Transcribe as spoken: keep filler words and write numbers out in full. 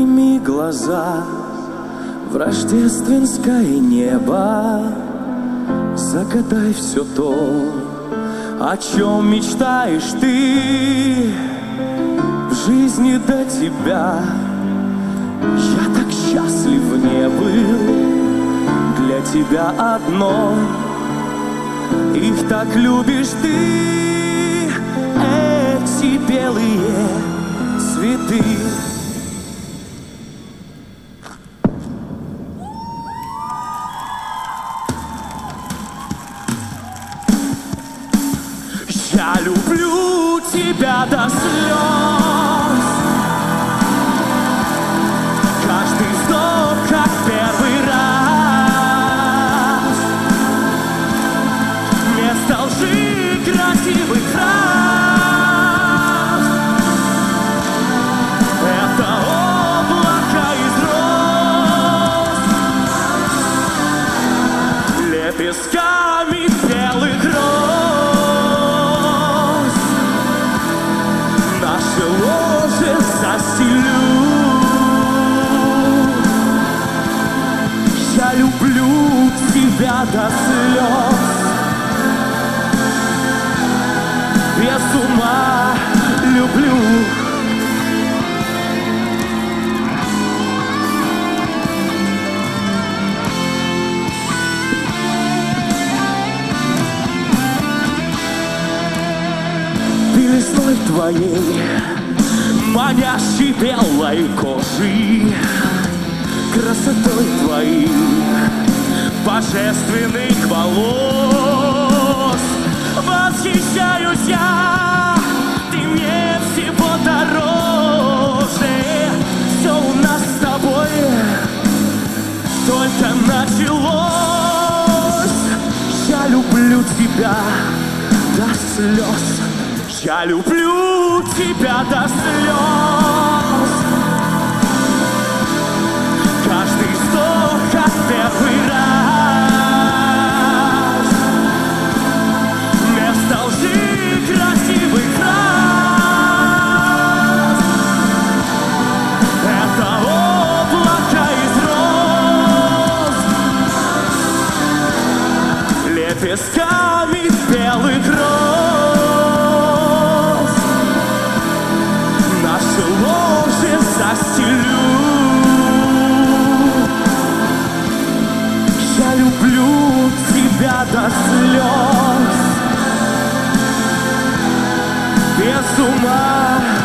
Подними глаза в рождественское небо, загадай все то, о чем мечтаешь ты. В жизни до тебя я так счастлив не был. Для тебя одно, их так любишь ты. Эти белые цветы. Я люблю тебя до слез. Каждый вздох, как первый раз. Вместо лжи красивых фраз. Это облако из роз, лепестками белых роз. Ложе застелю. Я люблю тебя до слез. Без ума люблю. Весной твоей, манящей белой кожи, красотой твоих божественных волос восхищаюсь я, ты мне всего дороже. Все у нас с тобой только началось. Я люблю тебя до слез. Я люблю тебя до слез. Каждый вздох, как первый раз. Вместо лжи красивых фраз. Это облако из роз, лепестками белых роз. Ложе застелю. Я люблю тебя до слез. Без ума